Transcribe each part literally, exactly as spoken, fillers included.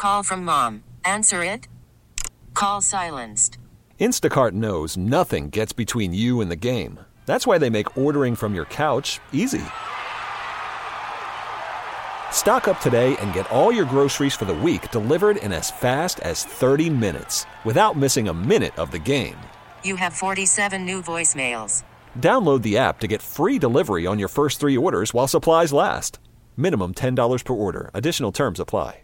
Call from mom. Answer it. Call silenced. Instacart knows nothing gets between you and the game. That's why they make ordering from your couch easy. Stock up today and get all your groceries for the week delivered in as fast as thirty minutes without missing a minute of the game. You have forty-seven new voicemails. Download the app to get free delivery on your first three orders while supplies last. Minimum ten dollars per order. Additional terms apply.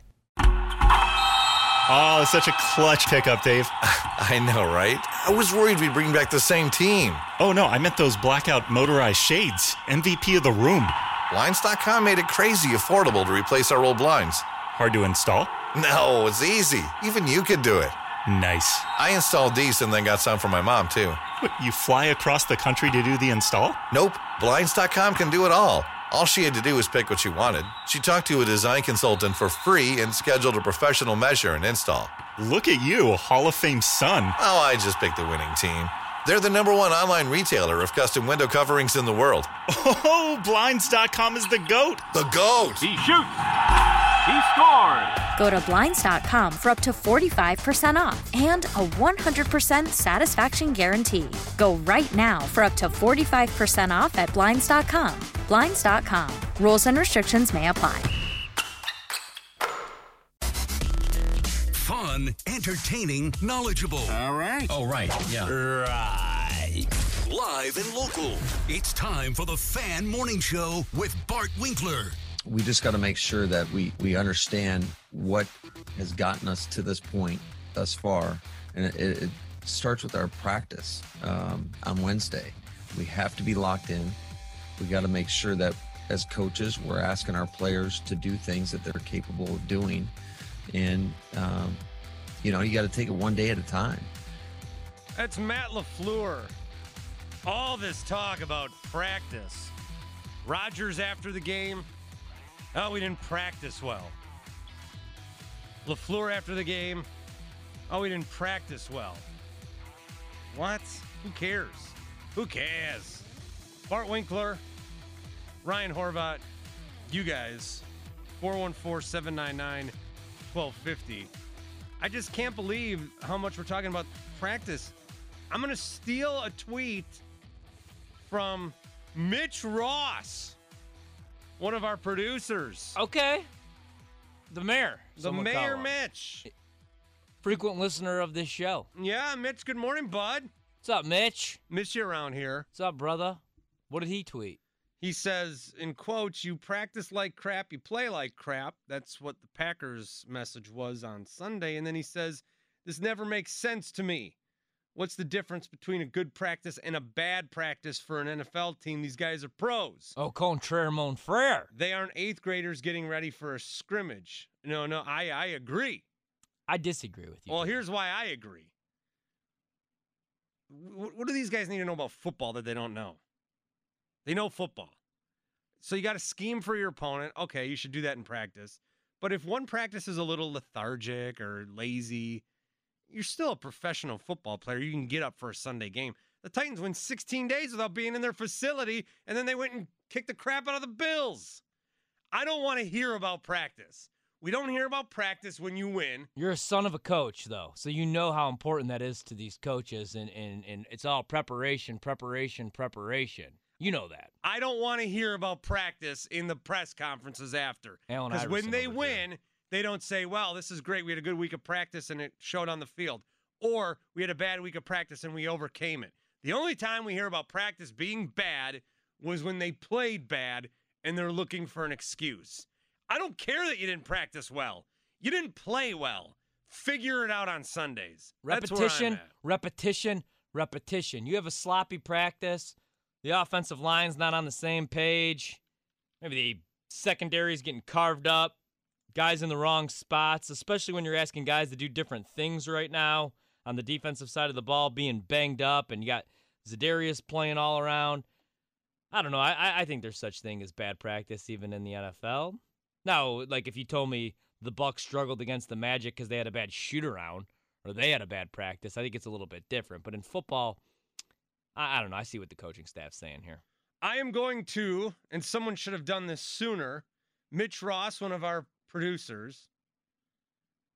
Oh, such a clutch pickup, Dave. I know, right? I was worried we'd bring back the same team. Oh, no, I meant those blackout motorized shades. M V P of the room. Blinds dot com made it crazy affordable to replace our old blinds. Hard to install? No, it's easy. Even you could do it. Nice. I installed these and then got some for my mom, too. What, you fly across the country to do the install? Nope. Blinds dot com can do it all. All she had to do was pick what she wanted. She talked to a design consultant for free and scheduled a professional measure and install. Look at you, Hall of Fame son. Oh, I just picked the winning team. They're the number one online retailer of custom window coverings in the world. Oh, Blinds dot com is the GOAT. The GOAT. He shoots. He scores. Go to Blinds dot com for up to forty-five percent off and a one hundred percent satisfaction guarantee. Go right now for up to forty-five percent off at Blinds dot com. Blinds dot com. Rules and restrictions may apply. Fun, entertaining, knowledgeable. All right. Oh, right. Yeah. Right. Live and local. It's time for the Fan Morning Show with Bart Winkler. We just got to make sure that we, we understand what has gotten us to this point thus far. And it, it starts with our practice um, on Wednesday. We have to be locked in. We got to make sure that as coaches, we're asking our players to do things that they're capable of doing. And, um, you know, you got to take it one day at a time. That's Matt LaFleur. All this talk about practice. Rodgers after the game. Oh, we didn't practice well. LaFleur after the game. Oh, we didn't practice well. What? Who cares? Who cares? Bart Winkler, Ryan Horvat, you guys, four one four, seven nine nine, one two five zero. I just can't believe how much we're talking about practice. I'm going to steal a tweet from Mitch Ross, one of our producers. Okay. The mayor. The mayor, Mitch. Frequent listener of this show. Yeah, Mitch, good morning, bud. What's up, Mitch? Miss you around here. What's up, brother? What did he tweet? He says, in quotes, you practice like crap, you play like crap. That's what the Packers' message was on Sunday. And then he says, this never makes sense to me. What's the difference between a good practice and a bad practice for an N F L team? These guys are pros. Au contraire, mon frère. They aren't eighth graders getting ready for a scrimmage. No, no, I, I agree. I disagree with you. Well, here's why I agree. What, what do these guys need to know about football that they don't know? They know football. So you got to scheme for your opponent. Okay, you should do that in practice. But if one practice is a little lethargic or lazy, you're still a professional football player. You can get up for a Sunday game. The Titans went sixteen days without being in their facility, and then they went and kicked the crap out of the Bills. I don't want to hear about practice. We don't hear about practice when you win. You're a son of a coach, though, so you know how important that is to these coaches, and, and, and it's all preparation, preparation, preparation. You know that. I don't want to hear about practice in the press conferences after. Because when they win, here. They don't say, well, this is great. We had a good week of practice, and it showed on the field. Or we had a bad week of practice, and we overcame it. The only time we hear about practice being bad was when they played bad, and they're looking for an excuse. I don't care that you didn't practice well. You didn't play well. Figure it out on Sundays. Repetition, repetition, repetition. You have a sloppy practice. The offensive line's not on the same page. Maybe the secondary's getting carved up. Guys in the wrong spots, especially when you're asking guys to do different things right now on the defensive side of the ball, being banged up, and you got Za'Darius playing all around. I don't know. I, I think there's such thing as bad practice even in the N F L. Now, like if you told me the Bucs struggled against the Magic because they had a bad shoot-around or they had a bad practice, I think it's a little bit different. But in football, I, I don't know. I see what the coaching staff's saying here. I am going to, and someone should have done this sooner, Mitch Ross, one of our producers,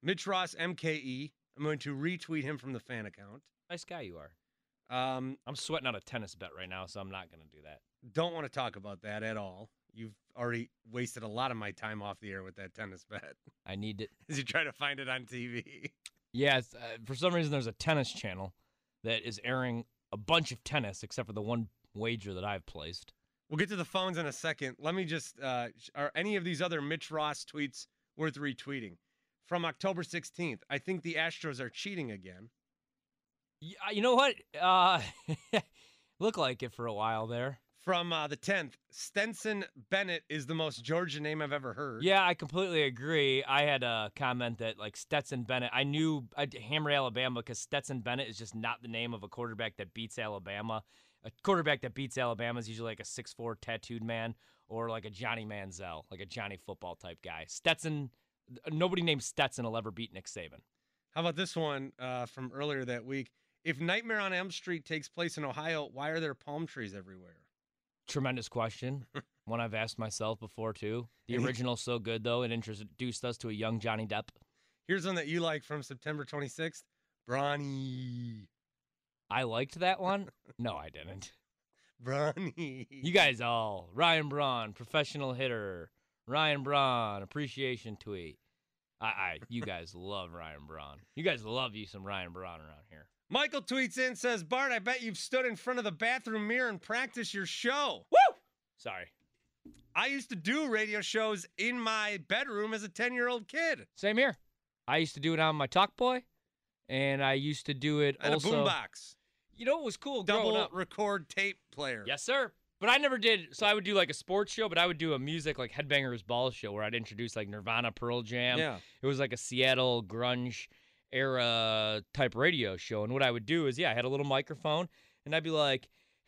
Mitch Ross, M K E. I'm going to retweet him from the fan account. Nice guy you are. Um, I'm sweating out a tennis bet right now, so I'm not going to do that. Don't want to talk about that at all. You've already wasted a lot of my time off the air with that tennis bet. I need it. As you try to find it on T V. Yeah, it's, uh, for some reason there's a tennis channel that is airing a bunch of tennis, except for the one wager that I've placed. We'll get to the phones in a second. Let me just, uh, are any of these other Mitch Ross tweets worth retweeting? From October sixteenth, I think the Astros are cheating again. Yeah, you know what? Uh, looked like it for a while there. From uh, the tenth, Stenson Bennett is the most Georgia name I've ever heard. Yeah, I completely agree. I had a comment that, like, Stetson Bennett, I knew I'd hammer Alabama because Stetson Bennett is just not the name of a quarterback that beats Alabama. A quarterback that beats Alabama is usually like a six foot four tattooed man or like a Johnny Manziel, like a Johnny football type guy. Stetson, nobody named Stetson will ever beat Nick Saban. How about this one uh, from earlier that week? If Nightmare on Elm Street takes place in Ohio, why are there palm trees everywhere? Tremendous question. One I've asked myself before, too. The original's so good, though. It introduced us to a young Johnny Depp. Here's one that you like from September twenty-sixth. Bronny. I liked that one? No, I didn't. Bronny. You guys all. Ryan Braun, professional hitter. Ryan Braun, appreciation tweet. I, I, you guys love Ryan Braun. You guys love you some Ryan Braun around here. Michael tweets in, says, Bart, I bet you've stood in front of the bathroom mirror and practiced your show. Woo! Sorry. I used to do radio shows in my bedroom as a ten-year-old kid. Same here. I used to do it on my Talk Boy, and I used to do it and also. a boombox. You know what was cool? Double up? record tape player. Yes, sir. But I never did. So I would do like a sports show, but I would do a music like Headbangers Ball show where I'd introduce like Nirvana, Pearl Jam. Yeah. It was like a Seattle grunge era type radio show. And what I would do is, yeah, I had a little microphone, and I'd be like,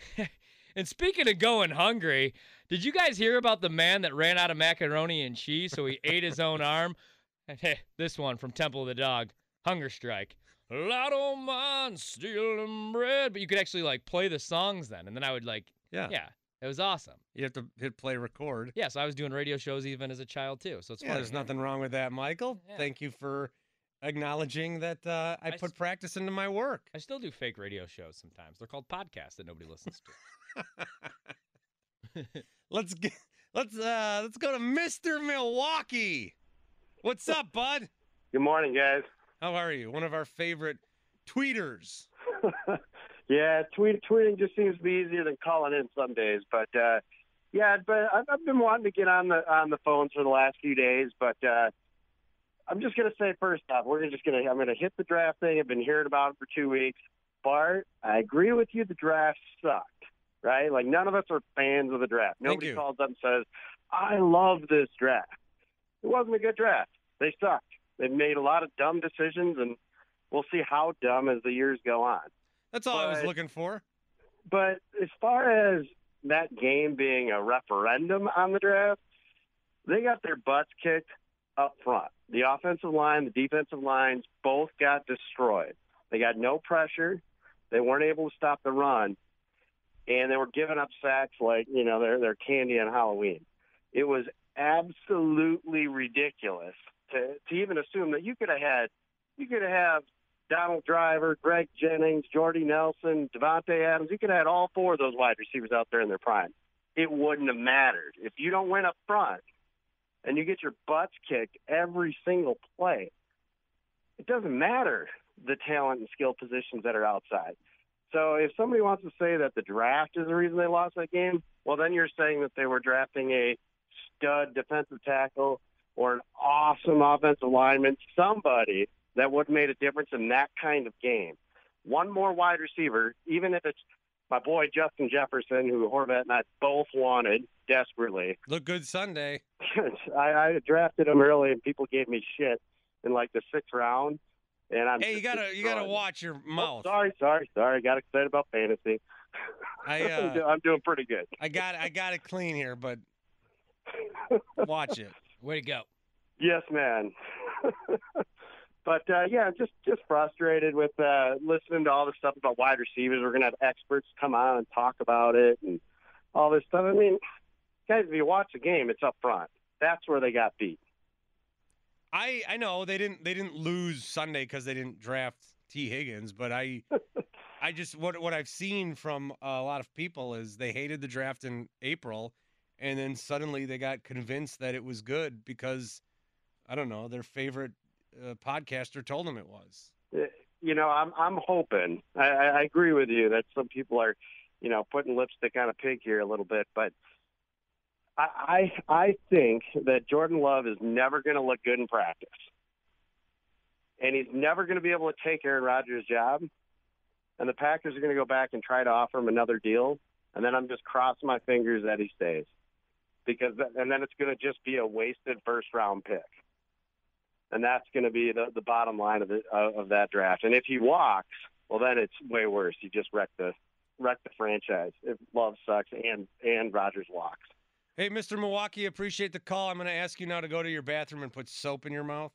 and speaking of going hungry, did you guys hear about the man that ran out of macaroni and cheese, so he ate his own arm? Hey, this one from Temple of the Dog, Hunger Strike. I don't mind stealing bread. But you could actually, like, play the songs then, and then I would, like, yeah, yeah, it was awesome. You have to hit play record. Yeah, so I was doing radio shows even as a child, too, so it's yeah, funny. There's nothing wrong with that, Michael. Yeah. Thank you for acknowledging that uh, I, I put st- practice into my work. I still do fake radio shows sometimes. They're called podcasts that nobody listens to. let's get, let's uh, let's go to Mister Milwaukee. What's up, bud? Good morning, guys. How are you? One of our favorite tweeters. yeah, tweet, tweeting just seems to be easier than calling in some days. But uh, yeah, but I've, I've been wanting to get on the on the phones for the last few days. But uh, I'm just gonna say first off, we're just gonna I'm gonna hit the draft thing. I've been hearing about it for two weeks. Bart, I agree with you. The draft sucked, right? Like none of us are fans of the draft. Nobody calls up and says, "I love this draft." It wasn't a good draft. They sucked. They've made a lot of dumb decisions, and we'll see how dumb as the years go on. That's all but, I was looking for. But as far as that game being a referendum on the draft, they got their butts kicked up front. The offensive line, the defensive lines both got destroyed. They got no pressure. They weren't able to stop the run, and they were giving up sacks like, you know, they're, they're candy on Halloween. It was absolutely ridiculous to, to even assume that you could have had, you could have had Donald Driver, Greg Jennings, Jordy Nelson, Devontae Adams. You could have had all four of those wide receivers out there in their prime. It wouldn't have mattered. If you don't win up front and you get your butts kicked every single play, it doesn't matter the talent and skill positions that are outside. So if somebody wants to say that the draft is the reason they lost that game, well, then you're saying that they were drafting a stud defensive tackle or an awesome offensive lineman, somebody that would have made a difference in that kind of game. One more wide receiver, even if it's my boy Justin Jefferson, who Horvat and I both wanted desperately. Look good Sunday. I, I drafted him early, and people gave me shit in like the sixth round. And I'm hey, you gotta you gotta watch your mouth. Oh, sorry, sorry, sorry. I got excited about fantasy. I uh, I'm doing pretty good. I got I got it clean here, but watch it. Way to go. Yes, man. But, uh, yeah, just, just frustrated with uh, listening to all the stuff about wide receivers. We're going to have experts come on and talk about it and all this stuff. I mean, guys, if you watch the game, it's up front. That's where they got beat. I I know they didn't they didn't lose Sunday because they didn't draft T. Higgins, but I I just what what I've seen from a lot of people is they hated the draft in April, and then suddenly they got convinced that it was good because I don't know their favorite uh, podcaster told them it was. You know, I'm I'm hoping. I, I agree with you that some people are, you know, putting lipstick on a pig here a little bit, but I I, I think that Jordan Love is never going to look good in practice, and he's never going to be able to take Aaron Rodgers' job. And the Packers are going to go back and try to offer him another deal, and then I'm just crossing my fingers that he stays, because and then it's going to just be a wasted first round pick. And that's going to be the, the bottom line of the, uh, of that draft. And if he walks, well, then it's way worse. You just wreck the wreck the franchise if Love sucks and and Rodgers walks. Hey, Mister Milwaukee, appreciate the call. I'm going to ask you now to go to your bathroom and put soap in your mouth.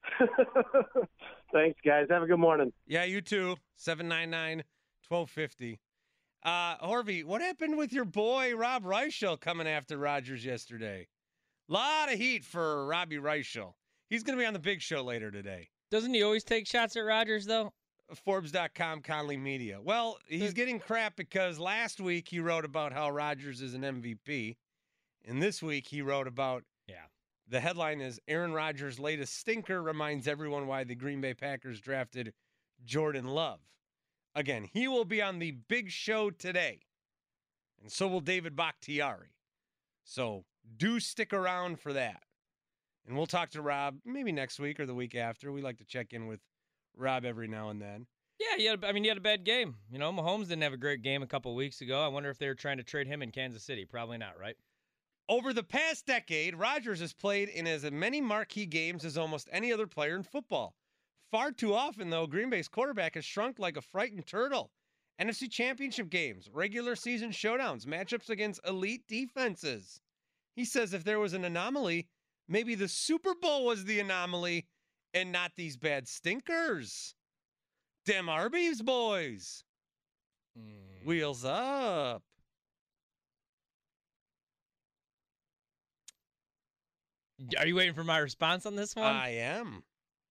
Thanks, guys. Have a good morning. Yeah, you too. seven nine nine, one two five zero. Uh, Horvey, what happened with your boy Rob Reichel coming after Rodgers yesterday? Lot of heat for Robbie Reichel. He's going to be on the big show later today. Doesn't he always take shots at Rodgers, though? Forbes dot com, Conley Media. Well, he's getting crap because last week he wrote about how Rodgers is an M V P, and this week he wrote about, yeah, the headline is Aaron Rodgers' latest stinker reminds everyone why the Green Bay Packers drafted Jordan Love. Again, he will be on the big show today, and so will David Bakhtiari. So do stick around for that. And we'll talk to Rob maybe next week or the week after. We like to check in with Rob every now and then. Yeah, he had, I mean, he had a bad game. You know, Mahomes didn't have a great game a couple of weeks ago. I wonder if they were trying to trade him in Kansas City. Probably not, right? Over the past decade, Rodgers has played in as many marquee games as almost any other player in football. Far too often, though, Green Bay's quarterback has shrunk like a frightened turtle. N F C Championship games, regular season showdowns, matchups against elite defenses. He says if there was an anomaly, maybe the Super Bowl was the anomaly and not these bad stinkers. Dem Arby's boys. Mm. Wheels up. Are you waiting for my response on this one? I am.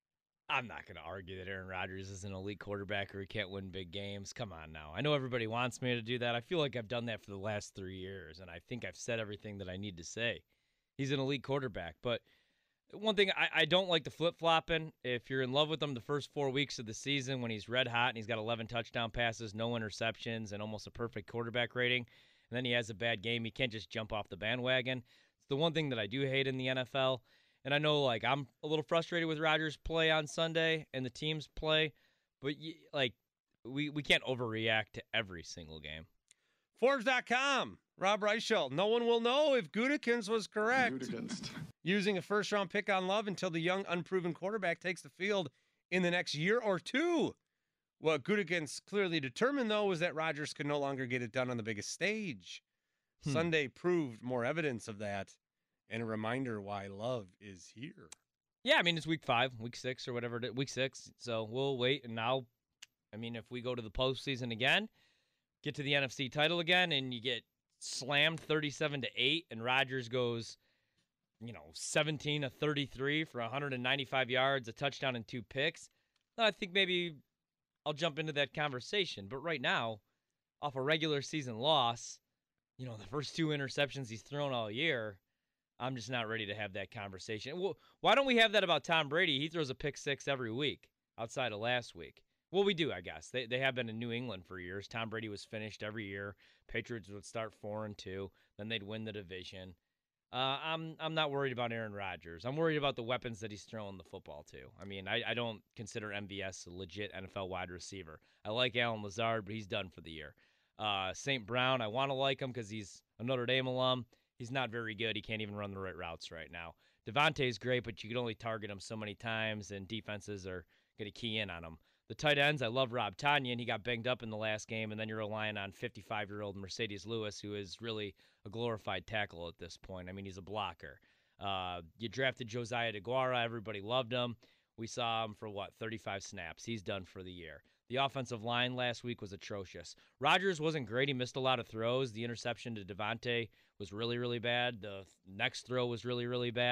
I'm not going to argue that Aaron Rodgers is an elite quarterback or he can't win big games. Come on now. I know everybody wants me to do that. I feel like I've done that for the last three years, and I think I've said everything that I need to say. He's an elite quarterback. But one thing, I, I don't like the flip-flopping. If you're in love with him the first four weeks of the season when he's red hot and he's got eleven touchdown passes, no interceptions, and almost a perfect quarterback rating, and then he has a bad game, you can't just jump off the bandwagon. It's the one thing that I do hate in the N F L. And I know, like, I'm a little frustrated with Rodgers' play on Sunday and the team's play, but, like, we, we can't overreact to every single game. Forbes dot com, Rob Reichel. No one will know if Gutekunst was correct. Gutekunst. Using a first-round pick on Love until the young, unproven quarterback takes the field in the next year or two. What Gutekunst clearly determined, though, was that Rodgers could no longer get it done on the biggest stage. Hmm. Sunday proved more evidence of that. And a reminder why Love is here. Yeah, I mean, it's week five, week six, or whatever it is, week six. So we'll wait. And now, I mean, if we go to the postseason again, get to the N F C title again, and you get slammed thirty-seven to eight, and Rodgers goes, you know, seventeen to thirty-three for one hundred ninety-five yards, a touchdown, and two picks, then I think maybe I'll jump into that conversation. But right now, off a regular season loss, you know, the first two interceptions he's thrown all year, I'm just not ready to have that conversation. Well, why don't we have that about Tom Brady? He throws a pick six every week outside of last week. Well, we do, I guess. They they have been in New England for years. Tom Brady was finished every year. Patriots would start four and two, then they'd win the division. Uh, I'm I'm not worried about Aaron Rodgers. I'm worried about the weapons that he's throwing the football to. I mean, I, I don't consider M V S a legit N F L wide receiver. I like Allen Lazard, but he's done for the year. Uh, Saint Brown, I want to like him because he's a Notre Dame alum. He's not very good. He can't even run the right routes right now. Devontae's great, but you can only target him so many times, and defenses are going to key in on him. The tight ends, I love Rob Tonyan. He got banged up in the last game, and then you're relying on fifty-five-year-old Mercedes Lewis, who is really a glorified tackle at this point. I mean, he's a blocker. Uh, you drafted Josiah DeGuara. Everybody loved him. We saw him for, what, thirty-five snaps. He's done for the year. The offensive line last week was atrocious. Rodgers wasn't great. He missed a lot of throws. The interception to Devontae was really, really bad. The next throw was really, really bad.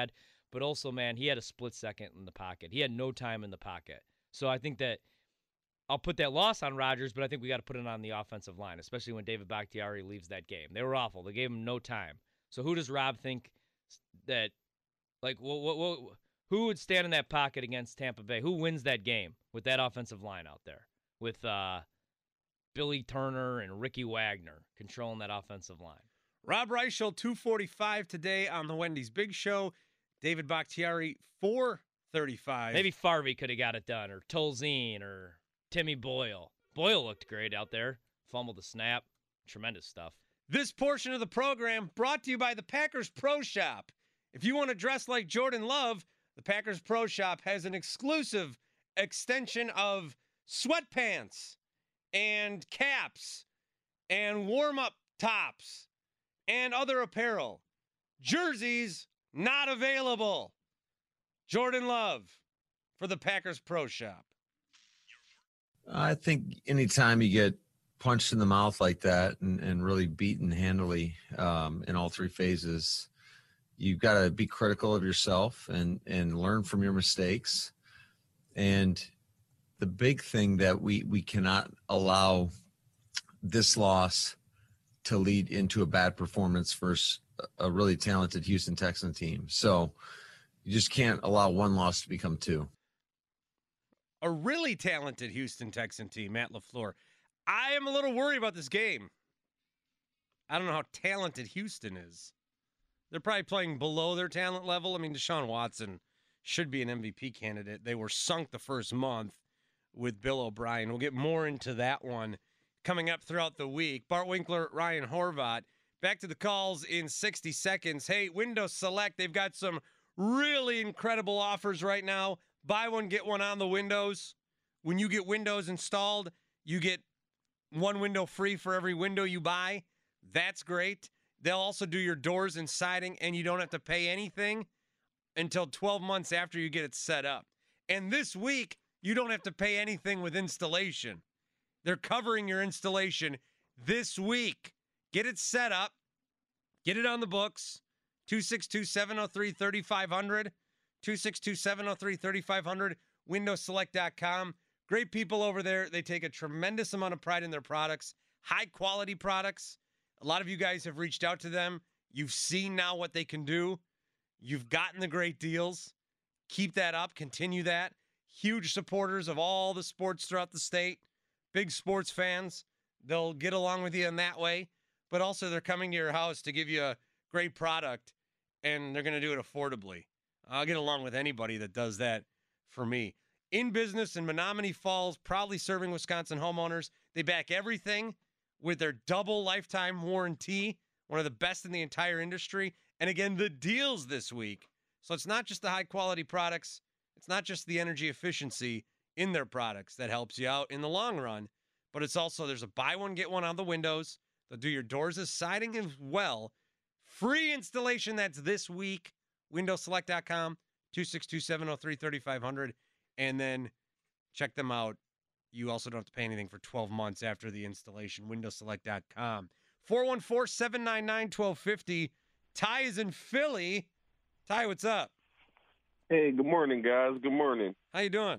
but also, man, he had a split second in the pocket. He had no time in the pocket. So I think that I'll put that loss on Rodgers, but I think we got to put it on the offensive line, especially when David Bakhtiari leaves that game. They were awful. They gave him no time. So who does Rob think that, like, what, what, what, who would stand in that pocket against Tampa Bay? Who wins that game with that offensive line out there with uh, Billy Turner and Ricky Wagner controlling that offensive line? Rob Reichel, two forty-five today on the Wendy's Big Show. David Bakhtiari, four thirty-five. Maybe Farvey could have got it done, or Tolzien, or Timmy Boyle. Boyle looked great out there. Fumbled the snap. Tremendous stuff. This portion of the program brought to you by the Packers Pro Shop. If you want to dress like Jordan Love, the Packers Pro Shop has an exclusive extension of sweatpants and caps and warm-up tops and other apparel. Jerseys not available. Jordan Love for the Packers Pro Shop. I think anytime you get punched in the mouth like that and, and really beaten handily um, in all three phases, you've got to be critical of yourself and, and learn from your mistakes. And the big thing that we, we cannot allow this loss to lead into a bad performance versus a really talented Houston Texan team. So you just can't allow one loss to become two. A really talented Houston Texan team, Matt LaFleur. I am a little worried about this game. I don't know how talented Houston is. They're probably playing below their talent level. I mean, Deshaun Watson should be an M V P candidate. They were sunk the first month with Bill O'Brien. We'll get more into that one coming up throughout the week. Bart Winkler, Ryan Horvat. Back to the calls in sixty seconds. Hey, Windows Select, they've got some really incredible offers right now. Buy one, get one on the windows. When you get windows installed, you get one window free for every window you buy. That's great. They'll also do your doors and siding, and you don't have to pay anything until twelve months after you get it set up. And this week, you don't have to pay anything with installation. They're covering your installation this week. Get it set up. Get it on the books. two six two, seven oh three, three five zero zero. two six two, seven oh three, three five zero zero. windows select dot com. Great people over there. They take a tremendous amount of pride in their products. High quality products. A lot of you guys have reached out to them. You've seen now what they can do. You've gotten the great deals. Keep that up. Continue that. Huge supporters of all the sports throughout the state. Big sports fans. They'll get along with you in that way. But also they're coming to your house to give you a great product, and they're going to do it affordably. I'll get along with anybody that does that for me. In business in Menominee Falls, proudly serving Wisconsin homeowners. They back everything with their double lifetime warranty, one of the best in the entire industry. And again, the deals this week. So it's not just the high-quality products. It's not just the energy efficiency in their products that helps you out in the long run, but it's also there's a buy one, get one on the windows. They'll do your doors as siding as well. Free installation, that's this week. windows select dot com, two six two, seven oh three, three five zero zero. And then check them out. You also don't have to pay anything for twelve months after the installation. windows select dot com. four one four, seven nine nine, one two five zero. Ty is in Philly. Ty, what's up? Hey, good morning, guys. Good morning. How you doing?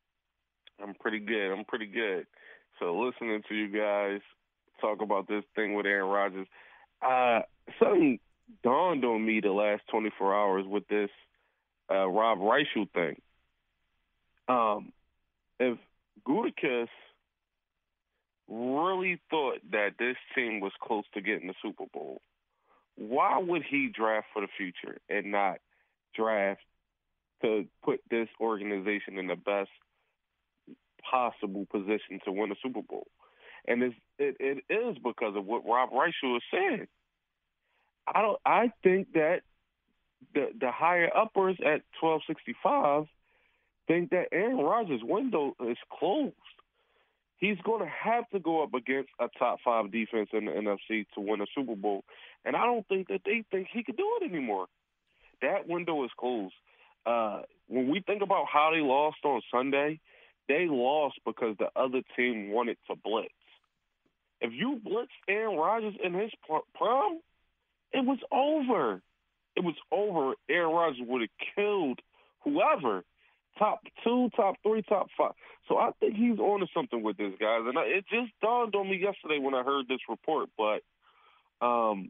I'm pretty good. I'm pretty good. So listening to you guys talk about this thing with Aaron Rodgers, uh, something dawned on me the last twenty-four hours with this uh, Rob Reichel thing. Um, if Gutekunst really thought that this team was close to getting the Super Bowl, why would he draft for the future and not draft to put this organization in the best possible position to win a Super Bowl? And it's, it it is because of what Rob Reichel is saying. I don't. I think that the the higher uppers at twelve sixty-five think that Aaron Rodgers' window is closed. He's going to have to go up against a top five defense in the N F C to win a Super Bowl, and I don't think that they think he could do it anymore. That window is closed. Uh, when we think about how they lost on Sunday, they lost because the other team wanted to blitz. If you blitzed Aaron Rodgers in his prime, it was over. it was over. Aaron Rodgers would have killed whoever. Top two, top three, top five. So I think he's on to something with this, guys. And I, it just dawned on me yesterday when I heard this report. But um,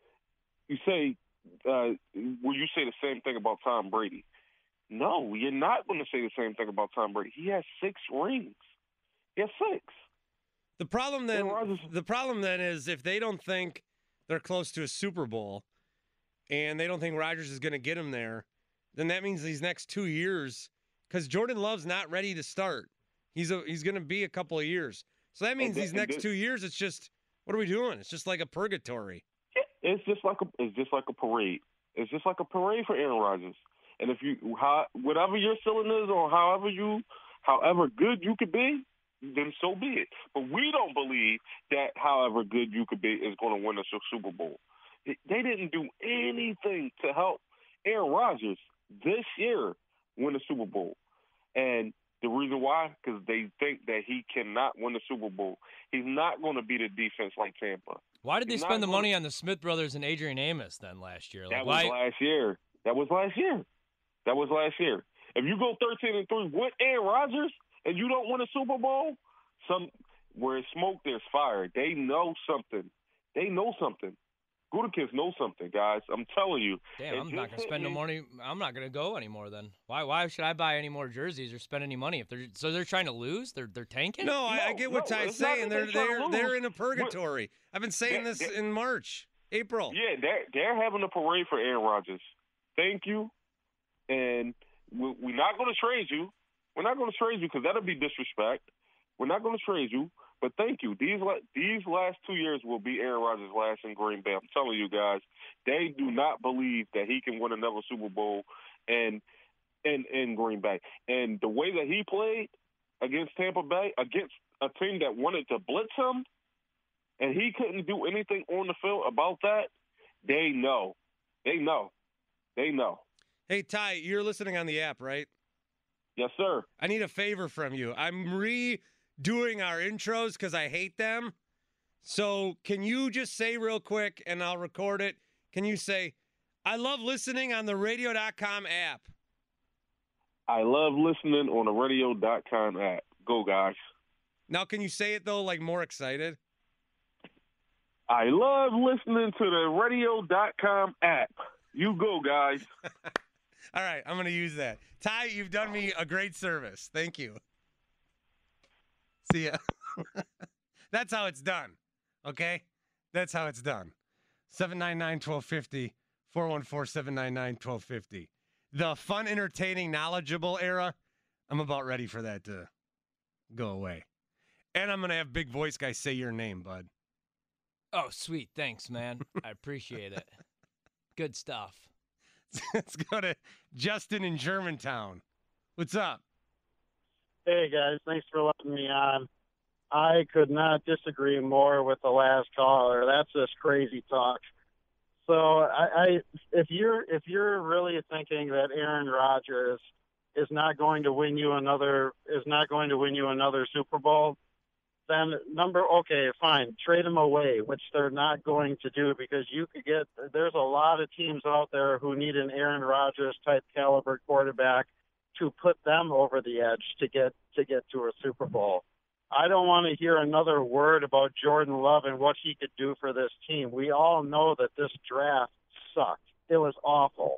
you say, uh, will you say the same thing about Tom Brady? No, you're not going to say the same thing about Tom Brady. He has six rings. He has six. The problem then, the problem then is if they don't think they're close to a Super Bowl, and they don't think Rodgers is going to get him there, then that means these next two years, because Jordan Love's not ready to start. He's a, he's going to be a couple of years. So that means these next two years, it's just, what are we doing? It's just like a purgatory. It's just like a, it's just like a parade. It's just like a parade for Aaron Rodgers. And if you, how, whatever your ceiling is, or however you, however good you could be, then so be it. But we don't believe that however good you could be is going to win us a Super Bowl. They didn't do anything to help Aaron Rodgers this year win the Super Bowl. And the reason why, because they think that he cannot win the Super Bowl. He's not going to beat a defense like Tampa. Why did they He's spend the gonna... money on the Smith brothers and Adrian Amos then last year? Like, that was why... last year. That was last year. That was last year. If you go thirteen and three with Aaron Rodgers and you don't win a Super Bowl, some where it's smoke, there's fire. They know something. They know something. Gutekunst knows something, guys. I'm telling you. Damn, I'm not going to spend no money. I'm not going to go anymore then. Why Why should I buy any more jerseys or spend any money? If they're So they're trying to lose? They're they're tanking? No, I, I get what no, Ty's saying. They're they're they're, they're in a purgatory. I've been saying they're, this they're, in March, April. Yeah, they're, they're having a parade for Aaron Rodgers. Thank you. And we're not going to trade you. We're not going to trade you because that'll be disrespect. We're not going to trade you. But thank you. These these last two years will be Aaron Rodgers' last in Green Bay. I'm telling you guys, they do not believe that he can win another Super Bowl in, in, in Green Bay. And the way that he played against Tampa Bay, against a team that wanted to blitz him, and he couldn't do anything on the field about that, they know. They know. They know. Hey, Ty, you're listening on the app, right? Yes, sir. I need a favor from you. I'm redoing our intros because I hate them. So can you just say real quick, and I'll record it, can you say, I love listening on the radio dot com app? I love listening on the radio dot com app. Go, guys. Now, can you say it, though, like more excited? I love listening to the radio dot com app. You go, guys. All right, I'm going to use that. Ty, you've done me a great service. Thank you. See ya. That's how it's done, okay? That's how it's done. seven nine nine, one two five zero, four one four, seven nine nine, one two five zero. The fun, entertaining, knowledgeable era, I'm about ready for that to go away. And I'm going to have Big Voice Guy say your name, bud. Oh, sweet. Thanks, man. I appreciate it. Good stuff. Let's go to Justin in Germantown. What's up? Hey, guys. Thanks for letting me on. I could not disagree more with the last caller. That's just crazy talk. So, I, I if you're if you're really thinking that Aaron Rodgers is not going to win you another is not going to win you another Super Bowl, then number okay, fine, trade him away, which they're not going to do because you could get there's a lot of teams out there who need an Aaron Rodgers type caliber quarterback to put them over the edge to get to get to a Super Bowl. I don't want to hear another word about Jordan Love and what he could do for this team. We all know that this draft sucked. It was awful.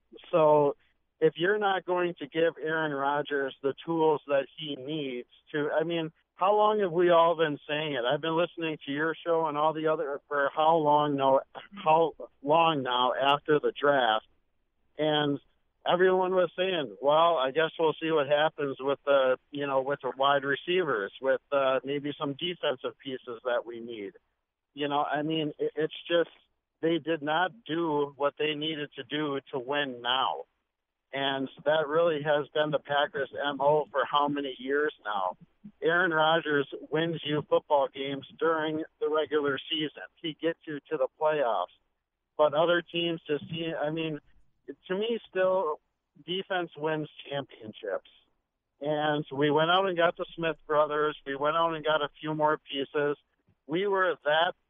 So if you're not going to give Aaron Rodgers the tools that he needs to, I mean, how long have we all been saying it? I've been listening to your show and all the other for how long now, how long now after the draft, and everyone was saying, well, I guess we'll see what happens with the, you know, with the wide receivers, with uh, maybe some defensive pieces that we need. You know, I mean, it, it's just they did not do what they needed to do to win now. And that really has been the Packers' M O for how many years now? Aaron Rodgers wins you football games during the regular season. He gets you to the playoffs. But other teams just see, I mean, to me, still, defense wins championships. And we went out and got the Smith brothers. We went out and got a few more pieces. We were that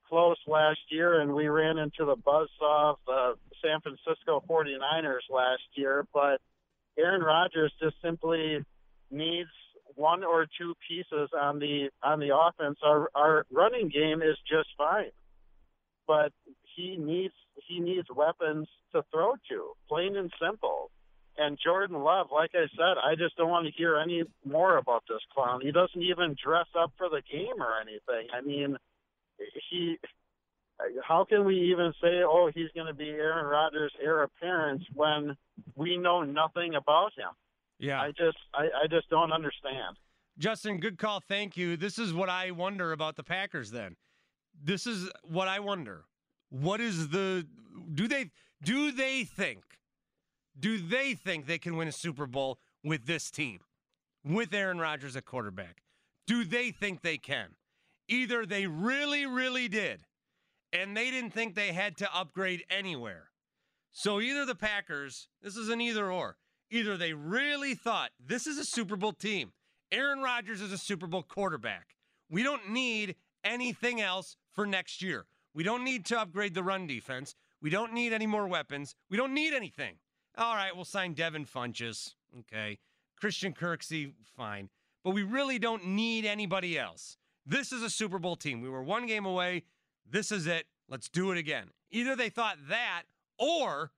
close last year, and we ran into the buzzsaw of the San Francisco forty-niners last year. But Aaron Rodgers just simply needs one or two pieces on the on the offense. Our our running game is just fine, but he needs he needs weapons to throw to, plain and simple. And Jordan Love, like I said, I just don't want to hear any more about this clown. He doesn't even dress up for the game or anything. I mean, he. How can we even say, oh, he's going to be Aaron Rodgers' heir apparent when we know nothing about him? Yeah, I just, I, I just don't understand. Justin, good call. Thank you. This is what I wonder about the Packers. Then, this is what I wonder. What is the? Do they? Do they think? Do they think they can win a Super Bowl with this team, with Aaron Rodgers at quarterback? Do they think they can? Either they really, really did, and they didn't think they had to upgrade anywhere. So either the Packers, this is an either or, either they really thought this is a Super Bowl team. Aaron Rodgers is a Super Bowl quarterback. We don't need anything else for next year. We don't need to upgrade the run defense. We don't need any more weapons. We don't need anything. All right, we'll sign Devin Funchess. Okay. Christian Kirksey, fine. But we really don't need anybody else. This is a Super Bowl team. We were one game away. This is it. Let's do it again. Either they thought that, or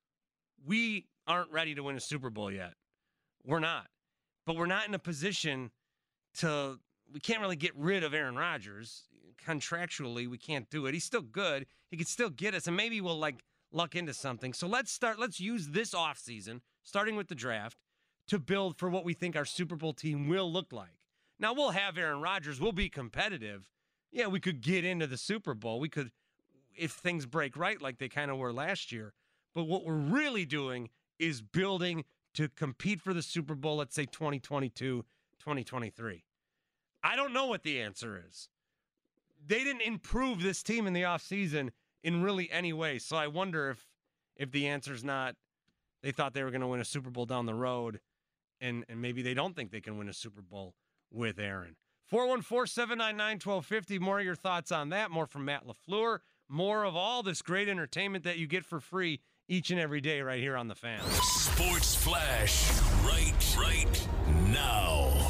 we aren't ready to win a Super Bowl yet. We're not. But we're not in a position to, we can't really get rid of Aaron Rodgers. Contractually, we can't do it. He's still good. He could still get us, and maybe we'll, like, luck into something. So let's start, let's use this offseason, starting with the draft, to build for what we think our Super Bowl team will look like. Now, we'll have Aaron Rodgers. We'll be competitive. Yeah, we could get into the Super Bowl. We could, if things break right like they kind of were last year. But what we're really doing is building to compete for the Super Bowl, let's say twenty twenty-two, twenty twenty-three. I don't know what the answer is. They didn't improve this team in the offseason in really any way. So I wonder if if the answer's not they thought they were going to win a Super Bowl down the road, and, and maybe they don't think they can win a Super Bowl with Aaron. four one four, seven nine nine, one two five zero. More of your thoughts on that. More from Matt LaFleur. More of all this great entertainment that you get for free each and every day right here on The Fan. Sports Flash right, right now.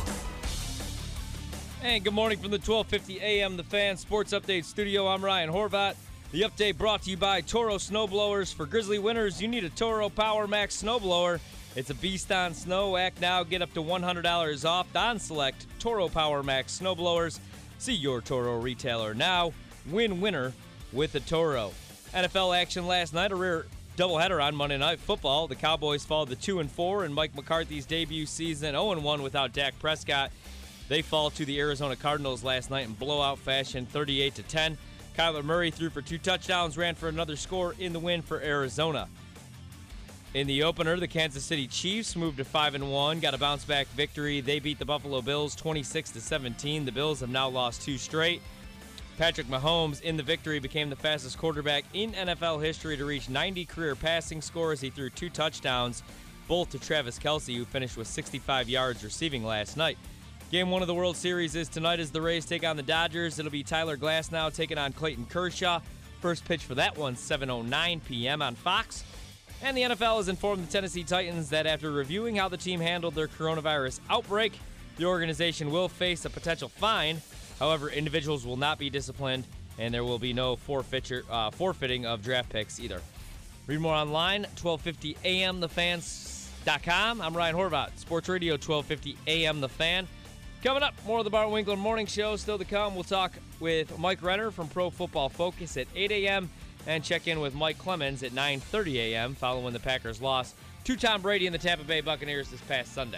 Hey, good morning from the twelve fifty A M The Fan Sports Update Studio. I'm Ryan Horvat. The update brought to you by Toro Snowblowers. For grizzly winters, you need a Toro Power Max snowblower. It's a beast on snow. Act now, get up to one hundred dollars off on select Toro Power Max snowblowers. See your Toro retailer now. Win winter with a Toro. N F L action last night, a rare doubleheader on Monday Night Football. The Cowboys fall to two and four in Mike McCarthy's debut season, oh and one without Dak Prescott. They fall to the Arizona Cardinals last night in blowout fashion, thirty-eight to ten. Kyler Murray threw for two touchdowns, ran for another score in the win for Arizona. In the opener, the Kansas City Chiefs moved to five and one, got a bounce-back victory. They beat the Buffalo Bills twenty-six to seventeen. The Bills have now lost two straight. Patrick Mahomes, in the victory, became the fastest quarterback in N F L history to reach ninety career passing scores. He threw two touchdowns, both to Travis Kelce, who finished with sixty-five yards receiving last night. Game one of the World Series is tonight as the Rays take on the Dodgers. It'll be Tyler Glasnow taking on Clayton Kershaw. First pitch for that one, seven oh nine p.m. on Fox. And the N F L has informed the Tennessee Titans that after reviewing how the team handled their coronavirus outbreak, the organization will face a potential fine. However, individuals will not be disciplined, and there will be no forfeiture, uh, forfeiting of draft picks either. Read more online, twelve fifty A M the fans dot com. I'm Ryan Horvat, Sports Radio twelve fifty A M The Fan. Coming up, more of the Bart Winkler Morning Show still to come. We'll talk with Mike Renner from Pro Football Focus at eight a.m. and check in with Mike Clemens at nine thirty a.m. following the Packers' loss to Tom Brady and the Tampa Bay Buccaneers this past Sunday.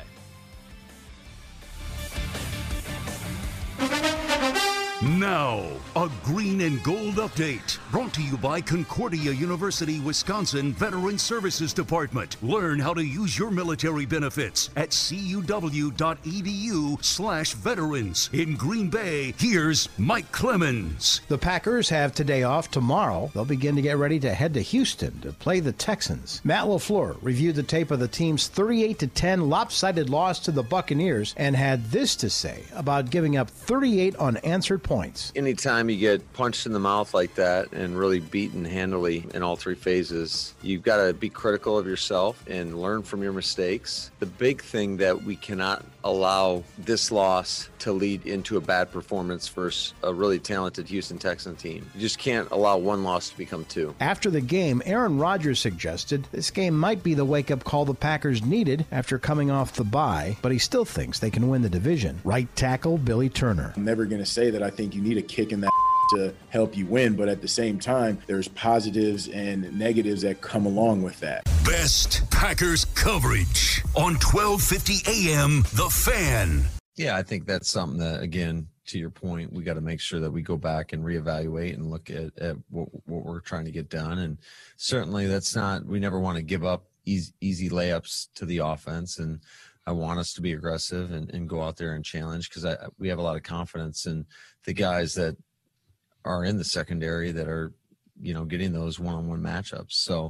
Now, a green and gold update brought to you by Concordia University, Wisconsin Veteran Services Department. Learn how to use your military benefits at cuw.edu slash veterans. In Green Bay, here's Mike Clemens. The Packers have today off. Tomorrow, they'll begin to get ready to head to Houston to play the Texans. Matt LaFleur reviewed the tape of the team's thirty-eight to ten lopsided loss to the Buccaneers and had this to say about giving up thirty-eight unanswered points. points. Anytime you get punched in the mouth like that and really beaten handily in all three phases, you've got to be critical of yourself and learn from your mistakes. The big thing that we cannot allow this loss to lead into a bad performance versus a really talented Houston Texans team. You just can't allow one loss to become two. After the game, Aaron Rodgers suggested this game might be the wake-up call the Packers needed after coming off the bye, but he still thinks they can win the division. Right tackle Billy Turner. I'm never going to say that I think you need a kick in that to help you win, but at the same time, there's positives and negatives that come along with that. Best Packers coverage on twelve fifty A M The Fan. Yeah, I think that's something that, again, to your point, we got to make sure that we go back and reevaluate and look at, at what, what we're trying to get done. And certainly that's not, we never want to give up easy, easy layups to the offense. And I want us to be aggressive and, and go out there and challenge, because I we have a lot of confidence in the guys that are in the secondary that are, you know, getting those one-on-one matchups. So,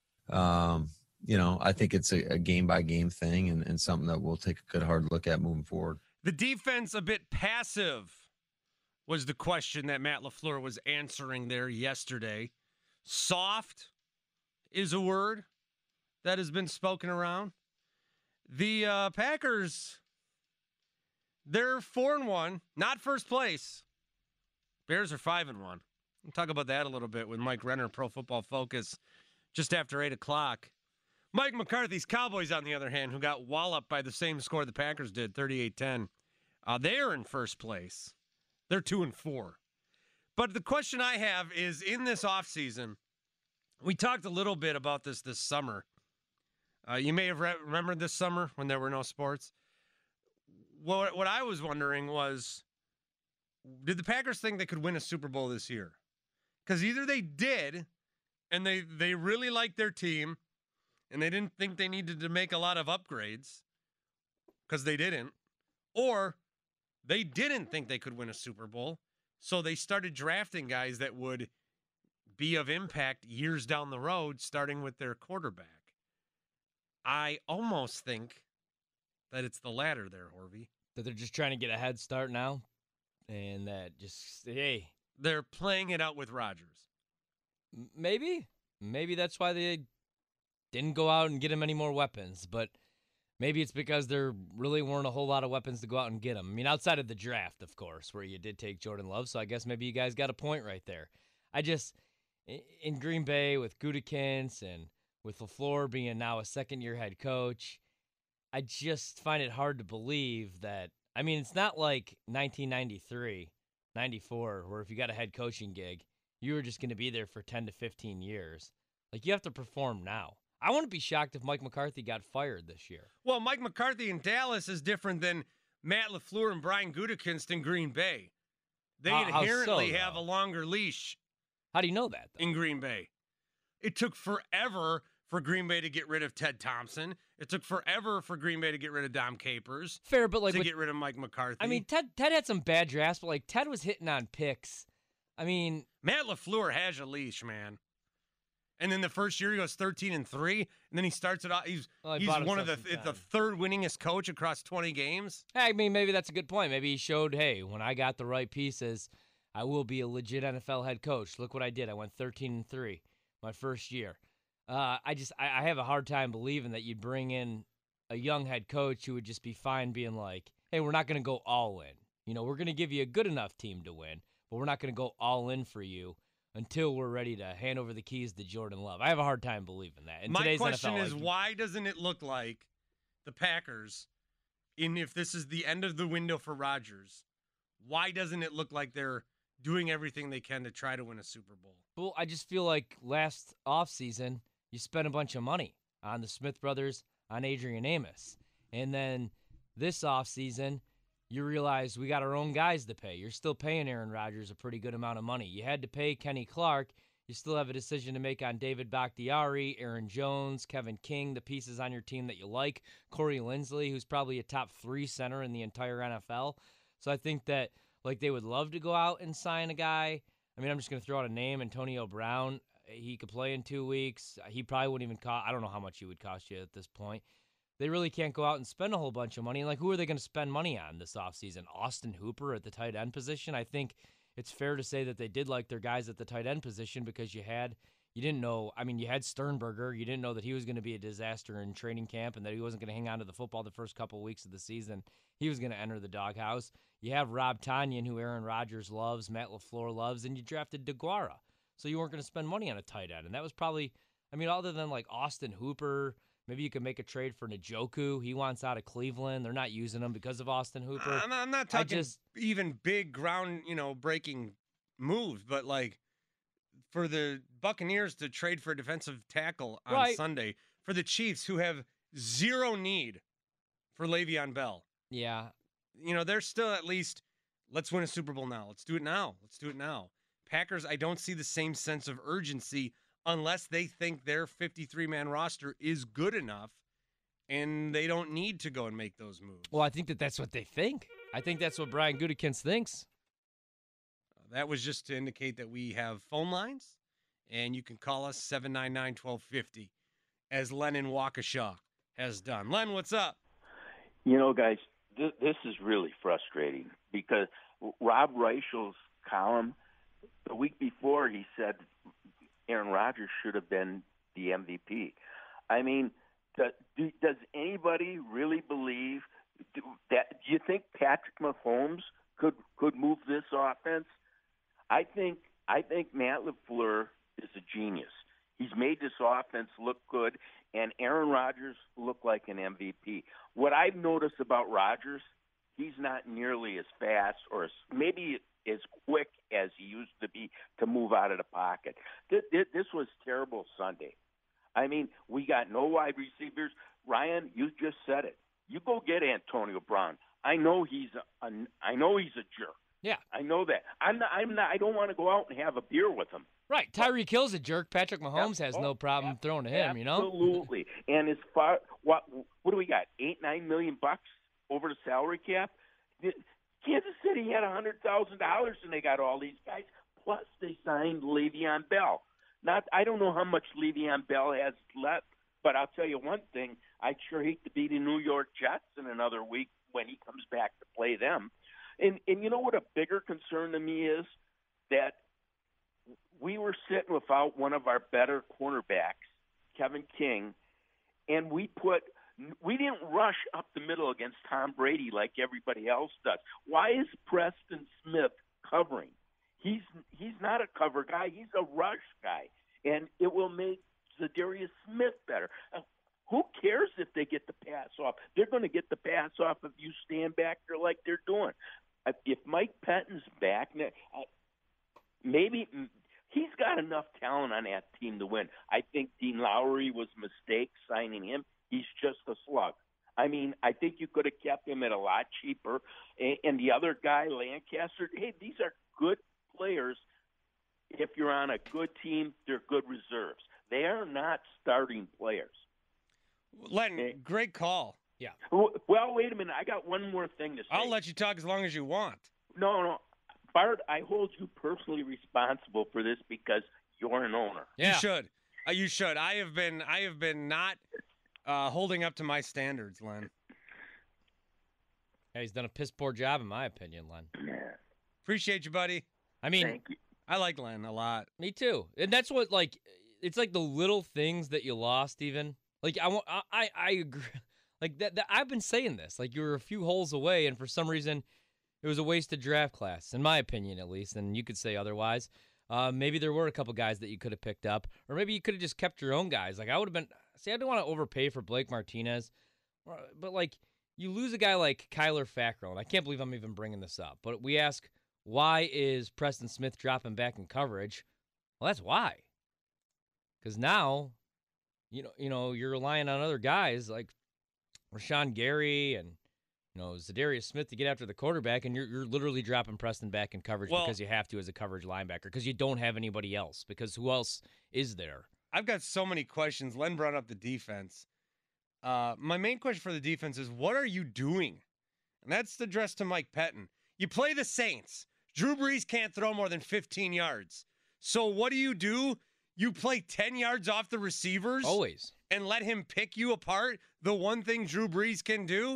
um, you know, I think it's a, a game-by-game thing and, and something that we'll take a good hard look at moving forward. The defense a bit passive was the question that Matt LaFleur was answering there yesterday. Soft is a word that has been spoken around. The uh, Packers, they're four and one, not first place. Bears are five and one. We'll talk about that a little bit with Mike Renner, Pro Football Focus, just after eight o'clock. Mike McCarthy's Cowboys, on the other hand, who got walloped by the same score the Packers did, thirty-eight ten. Uh, they're in first place. They're two and four. But the question I have is, in this offseason, we talked a little bit about this this summer. Uh, you may have re- remembered this summer when there were no sports. What, what I was wondering was, did the Packers think they could win a Super Bowl this year? Because either they did, and they, they really liked their team, and they didn't think they needed to make a lot of upgrades, because they didn't, or they didn't think they could win a Super Bowl, so they started drafting guys that would be of impact years down the road, starting with their quarterback. I almost think that it's the latter there, Horvey. That they're just trying to get a head start now, and that just, hey. They're playing it out with Rodgers. Maybe. Maybe that's why they didn't go out and get him any more weapons, but maybe it's because there really weren't a whole lot of weapons to go out and get him. I mean, outside of the draft, of course, where you did take Jordan Love, so I guess maybe you guys got a point right there. I just, in Green Bay with Gutekunst and with LaFleur being now a second-year head coach, I just find it hard to believe that, I mean, it's not like nineteen ninety-three, ninety-four, where if you got a head coaching gig, you were just going to be there for ten to fifteen years. Like, you have to perform now. I wouldn't be shocked if Mike McCarthy got fired this year. Well, Mike McCarthy in Dallas is different than Matt LaFleur and Brian Gutekunst in Green Bay. They How- how inherently so, have a longer leash. How do you know that, though? In Green Bay. It took forever for Green Bay to get rid of Ted Thompson. It took forever for Green Bay to get rid of Dom Capers. Fair, but like to with- get rid of Mike McCarthy. I mean, Ted Ted had some bad drafts, but like Ted was hitting on picks. I mean, Matt LaFleur has a leash, man. And then the first year he goes thirteen and three, and then he starts it off. He's Well, he he's bought one of the himself the some third winningest coach across twenty games. I mean, maybe that's a good point. Maybe he showed, hey, when I got the right pieces, I will be a legit N F L head coach. Look what I did. I went thirteen and three my first year. Uh, I just I, I have a hard time believing that you'd bring in a young head coach who would just be fine being like, hey, we're not going to go all in. You know, we're going to give you a good enough team to win, but we're not going to go all in for you until we're ready to hand over the keys to Jordan Love. I have a hard time believing that. In My today's question N F L, is, like, why doesn't it look like the Packers, in if this is the end of the window for Rodgers, why doesn't it look like they're doing everything they can to try to win a Super Bowl? Well, I just feel like last offseason, you spent a bunch of money on the Smith brothers, on Adrian Amos. And then this offseason, you realize we got our own guys to pay. You're still paying Aaron Rodgers a pretty good amount of money. You had to pay Kenny Clark. You still have a decision to make on David Bakhtiari, Aaron Jones, Kevin King, the pieces on your team that you like, Corey Linsley, who's probably a top three center in the entire N F L. So I think that, like, they would love to go out and sign a guy. I mean, I'm just going to throw out a name, Antonio Brown. He could play in two weeks. He probably wouldn't even cost, I don't know how much he would cost you at this point. They really can't go out and spend a whole bunch of money. Like, who are they going to spend money on this offseason? Austin Hooper at the tight end position? I think it's fair to say that they did like their guys at the tight end position because you had you didn't know. I mean, you had Sternberger. You didn't know that he was going to be a disaster in training camp and that he wasn't going to hang on to the football the first couple of weeks of the season. He was going to enter the doghouse. You have Rob Tonyan, who Aaron Rodgers loves, Matt LaFleur loves, and you drafted DeGuara. So you weren't going to spend money on a tight end. And that was probably, I mean, other than like Austin Hooper, maybe you could make a trade for Njoku. He wants out of Cleveland. They're not using him because of Austin Hooper. I'm not, I'm not talking just, even big ground, you know, breaking moves, but like for the Buccaneers to trade for a defensive tackle on right. Sunday, for the Chiefs who have zero need for Le'Veon Bell. Yeah. You know, they're still at least, let's win a Super Bowl now. Let's do it now. Let's do it now. Packers, I don't see the same sense of urgency unless they think their fifty-three man roster is good enough and they don't need to go and make those moves. Well, I think that that's what they think. I think that's what Brian Gutekunst thinks. That was just to indicate that we have phone lines, and you can call us seven nine nine, one two five zero, as Len in Waukesha has done. Len, what's up? You know, guys, th- this is really frustrating because Rob Reichel's column, the week before, he said Aaron Rodgers should have been the M V P. I mean, do, do, does anybody really believe do, that? Do you think Patrick Mahomes could could move this offense? I think I think Matt LaFleur is a genius. He's made this offense look good, and Aaron Rodgers look like an M V P. What I've noticed about Rodgers, he's not nearly as fast or as, maybe as quick as he used to be to move out of the pocket. This, this was terrible Sunday. I mean, we got no wide receivers. Ryan, you just said it. You go get Antonio Brown. I know he's a, a I know he's a jerk. Yeah, I know that. I'm not. I'm not. I don't want to go out and have a beer with him. Right, Tyreek Hill's a jerk. Patrick Mahomes has oh, no problem yeah, throwing to him. You know, absolutely. And as far what what do we got? Eight nine million bucks over the salary cap. Kansas City had a hundred thousand dollars, and they got all these guys. Plus, they signed Le'Veon Bell. Not. I don't know how much Le'Veon Bell has left, but I'll tell you one thing. I'd sure hate to be the New York Jets in another week when he comes back to play them. And and you know what a bigger concern to me is? That we were sitting without one of our better cornerbacks, Kevin King, and we put we didn't rush up the middle against Tom Brady like everybody else does. Why is Preston Smith covering? He's he's not a cover guy. He's a rush guy, and it will make Zadarius Smith better. Uh, who cares if they get the pass off? They're going to get the pass off if you stand back there like they're doing. If Mike Pettine's back, maybe he's got enough talent on that team to win. I think Dean Lowry was a mistake signing him. He's just a slug. I mean, I think you could have kept him at a lot cheaper. And the other guy, Lancaster, hey, these are good players. If you're on a good team, they're good reserves. They are not starting players. Len, okay. Great call. Yeah. Well, wait a minute. I got one more thing to say. I'll let you talk as long as you want. No, no. Bart, I hold you personally responsible for this because you're an owner. Yeah. You should. Uh, you should. I have been I have been not uh, holding up to my standards, Len. Yeah, he's done a piss poor job, in my opinion, Len. Yeah. Appreciate you, buddy. I mean, I like Len a lot. Me too. And that's what, like, it's like the little things that you lost, even. Like, I, I, I agree. Like, that, that, I've been saying this. Like, you were a few holes away, and for some reason, it was a wasted draft class, in my opinion, at least, and you could say otherwise. Uh, maybe there were a couple guys that you could have picked up, or maybe you could have just kept your own guys. Like, I would have been, see, I didn't want to overpay for Blake Martinez, but, like, you lose a guy like Kyler Fackrell, and I can't believe I'm even bringing this up, but we ask, why is Preston Smith dropping back in coverage? Well, that's why. Because now, you know, you know, you're relying on other guys like Rashawn Gary and, you know, Zadarius Smith to get after the quarterback, and you're you're literally dropping Preston back in coverage well, because you have to as a coverage linebacker because you don't have anybody else, because who else is there? I've got so many questions. Len brought up the defense. Uh, my main question for the defense is, what are you doing? And that's addressed to Mike Pettine. You play the Saints. Drew Brees can't throw more than fifteen yards. So what do you do? You play ten yards off the receivers? Always. And let him pick you apart? The one thing Drew Brees can do?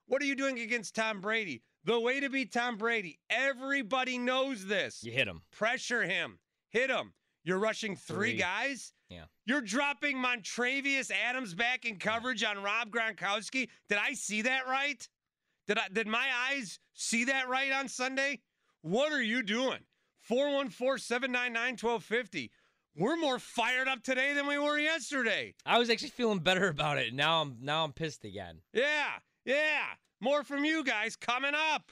What are you doing against Tom Brady? The way to beat Tom Brady, everybody knows this. You hit him. Pressure him. Hit him. You're rushing three, Three. guys? Yeah. You're dropping Montravius Adams back in coverage on Rob Gronkowski. Did I see that right? Did I? Did my eyes see that right on Sunday? What are you doing? four one four, seven nine nine, one two five zero. We're more fired up today than we were yesterday. I was actually feeling better about it. Now I'm now I'm pissed again. Yeah, yeah. More from you guys coming up.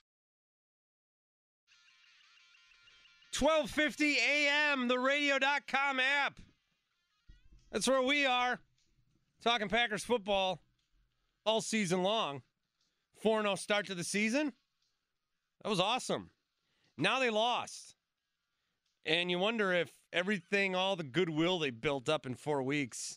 twelve fifty a.m., the radio dot com app. That's where we are. Talking Packers football all season long. four and oh start to the season. That was awesome. Now they lost. And you wonder if everything, all the goodwill they built up in four weeks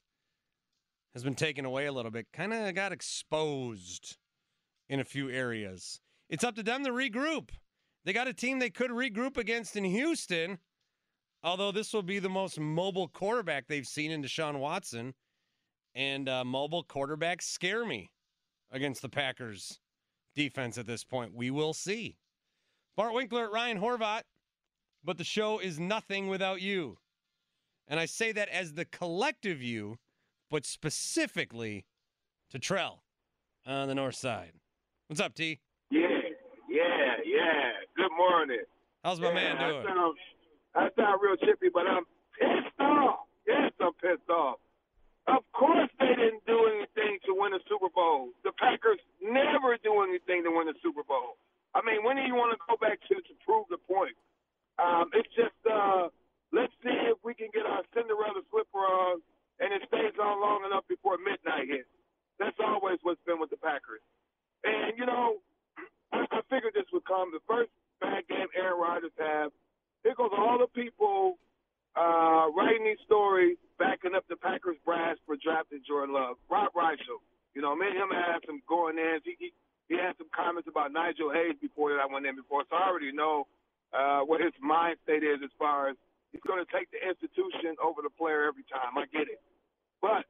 has been taken away a little bit. Kind of got exposed in a few areas. It's up to them to regroup. They got a team they could regroup against in Houston, although this will be the most mobile quarterback they've seen in Deshaun Watson. And uh, mobile quarterbacks scare me against the Packers defense at this point. We will see. Bart Winkler, Ryan Horvat, but the show is nothing without you. And I say that as the collective you, but specifically to Trell on the north side. What's up, T? Yeah, yeah, yeah. Good morning. How's my yeah, man doing? I sound, I sound real chippy, but I'm pissed off. Yes, I'm pissed off. Of course they didn't do anything to win a Super Bowl. The Packers never do anything to win a Super Bowl. I mean, when do you want to go back to to prove the point? Um, it's just, uh, let's see if we can get our Cinderella slipper on and it stays on long enough before midnight hits. That's always what's been with the Packers. And, you know, I, I figured this would come. The first bad game Aaron Rodgers had, here goes all the people uh, writing these stories, backing up the Packers brass for drafting Jordan Love. Rob Reichel, you know, me and him had some going in. He, he, he had some comments about Nigel Hayes before that I went in before, so I already know uh, what his mind state is as far as he's going to take the institution over the player every time. I get it. But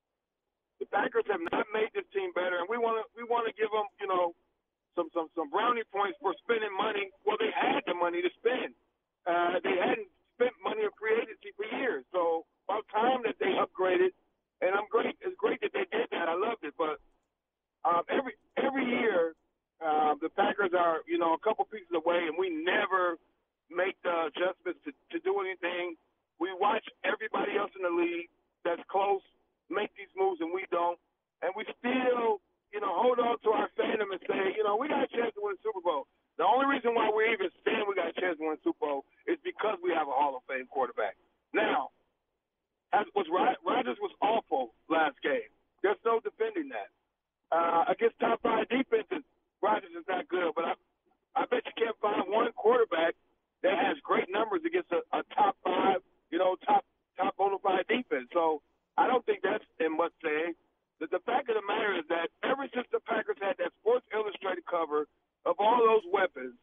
the Packers have not made this team better, and we want to we want to give them, you know, some, some, some brownie points for spending money. Well, they had the money to spend. Uh, they hadn't spent money on free agency for years. So about time that they upgraded, and I'm great. It's great that they did that. I loved it. But um, every every year, uh, the Packers are, you know, a couple pieces away, and we never make the adjustments to, to do anything. We watch everybody else in the league that's close make these moves, and we don't. And we still, you know, hold on to our fandom and say, you know, we got a chance to win the Super Bowl. The only reason why we're even saying we got a chance to win the Super Bowl is because we have a Hall of Fame quarterback. Now, as was Rodgers was awful last game. There's no defending that. Uh, against top five defenses, Rodgers is not good. But I, I bet you can't find one quarterback that has great numbers against a, a top five, you know, top top bona fide defense. So I don't think that's in much saying. The, the fact of the matter is that ever since the Packers had that Sports Illustrated cover of all those weapons,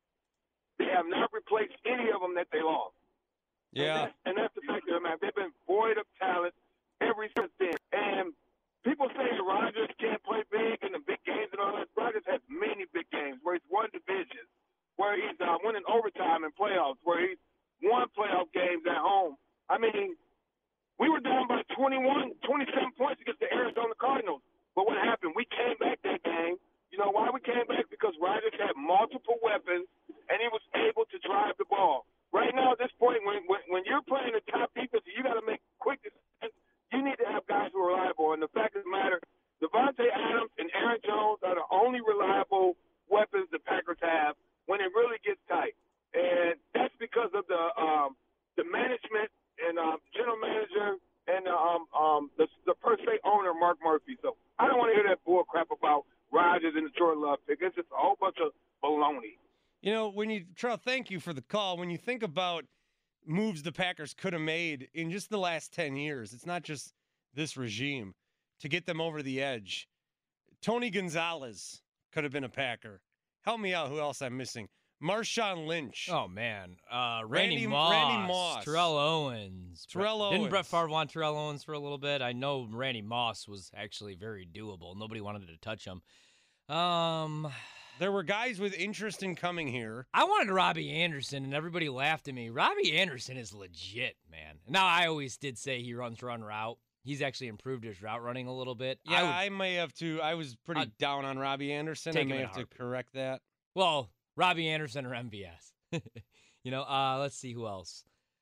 they have not replaced any of them that they lost. Yeah. And that's, and that's the fact of the matter. They've been void of talent every since then. And people say that Rodgers can't play big in the big games and all that. Rodgers has many big games where he's won divisions, where he's uh, winning overtime in playoffs, where he's won playoff games at home. I mean, we were down by twenty-one, twenty-seven points against the Arizona Cardinals. But what happened? We came back that game. You know why we came back? Because Rodgers had multiple weapons, and he was able to drive the ball. Right now, at this point, when when, when you're playing the top defense, you got to make quick decisions. You need to have guys who are reliable. And the fact of the matter, Devontae Adams and Aaron Jones are the only reliable weapons the Packers have when it really gets tight. And that's because of the um, the management and um, general manager and um, um, the, the per se owner, Mark Murphy. So I don't want to hear that bull crap about Rodgers and the Jordan Love pick. It's just a whole bunch of baloney. You know, when you, Trout, thank you for the call. When you think about moves the Packers could have made in just the last ten years, it's not just this regime, to get them over the edge. Tony Gonzalez could have been a Packer. Help me out. Who else I'm missing? Marshawn Lynch. Oh, man. Uh, Randy, Randy Moss. Randy Moss. Terrell Owens. Terrell Owens. Didn't Brett Favre want Terrell Owens for a little bit? I know Randy Moss was actually very doable. Nobody wanted to touch him. Um, there were guys with interest in coming here. I wanted Robbie Anderson, and everybody laughed at me. Robbie Anderson is legit, man. Now, I always did say he runs run route. He's actually improved his route running a little bit. Yeah, I, would, I may have to. I was pretty I'd down on Robbie Anderson. I may have to correct that. Well, Robbie Anderson or M V S. you know, uh, let's see who else.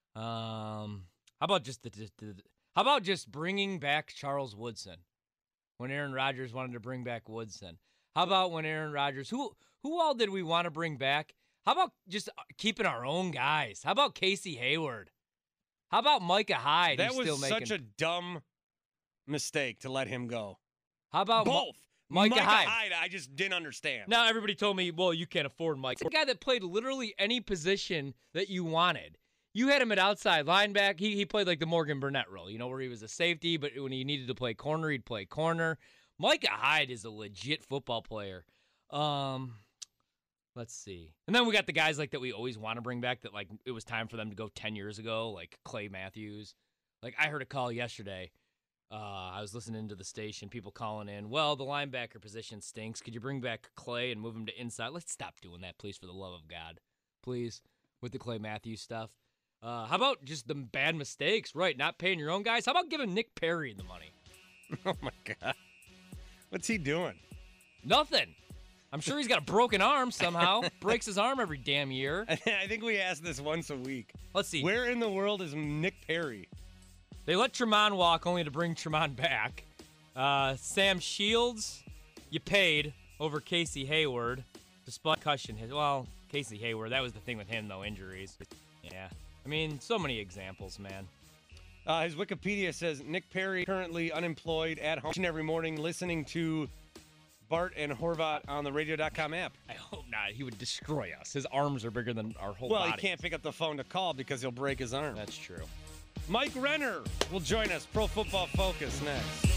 Um, how about just the, the, the how about just bringing back Charles Woodson when Aaron Rodgers wanted to bring back Woodson? How about when Aaron Rodgers, who who all did we want to bring back? How about just keeping our own guys? How about Casey Hayward? How about Micah Hyde? That was still such making... a dumb mistake to let him go. How about both? Ma- Micah, Micah Hyde. Hyde, I just didn't understand. Now everybody told me, well, you can't afford Mike. It's a guy that played literally any position that you wanted. You had him at outside linebacker. He he played like the Morgan Burnett role, you know, where he was a safety, but when he needed to play corner, he'd play corner. Micah Hyde is a legit football player. Um, let's see. And then we got the guys like that we always want to bring back that like it was time for them to go ten years ago, like Clay Matthews. Like I heard a call yesterday. Uh, I was listening to the station, people calling in, well, the linebacker position stinks. Could you bring back Clay and move him to inside? Let's stop doing that, please, for the love of God. Please, with the Clay Matthews stuff. Uh, how about just the bad mistakes, right? Not paying your own guys? How about giving Nick Perry the money? Oh, my God. What's he doing? Nothing. I'm sure he's got a broken arm somehow. Breaks his arm every damn year. I think we ask this once a week. Let's see. Where in the world is Nick Perry? They let Tremont walk only to bring Tremont back. Uh, Sam Shields, you paid over Casey Hayward, despite concussion. Well, Casey Hayward, that was the thing with him, though, injuries. Yeah. I mean, so many examples, man. Uh, his Wikipedia says Nick Perry currently unemployed at home every morning listening to Bart and Horvat on the radio dot com app. I hope not. He would destroy us. His arms are bigger than our whole well, body. Well, he can't pick up the phone to call because he'll break his arm. That's true. Mike Renner will join us. Pro Football Focus next.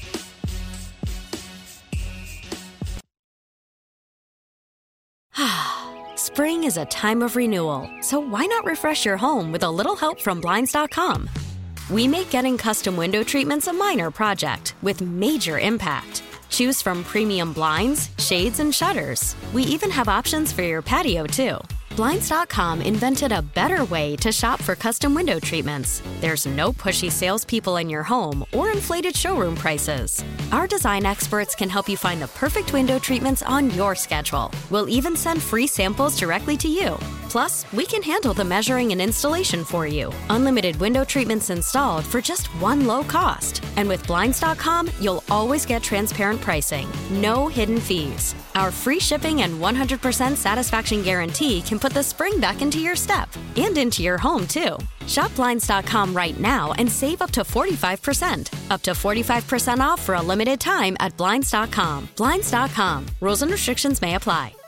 Spring is a time of renewal, so why not refresh your home with a little help from Blinds dot com? We make getting custom window treatments a minor project with major impact. Choose from premium blinds, shades, and shutters. We even have options for your patio, too. Blinds dot com invented a better way to shop for custom window treatments. There's no pushy salespeople in your home or inflated showroom prices. Our design experts can help you find the perfect window treatments on your schedule. We'll even send free samples directly to you. Plus, we can handle the measuring and installation for you. Unlimited window treatments installed for just one low cost. And with Blinds dot com, you'll always get transparent pricing. No hidden fees. Our free shipping and one hundred percent satisfaction guarantee can put the spring back into your step and into your home, too. Shop Blinds dot com right now and save up to forty-five percent. Up to forty-five percent off for a limited time at Blinds dot com. Blinds dot com. Rules and restrictions may apply.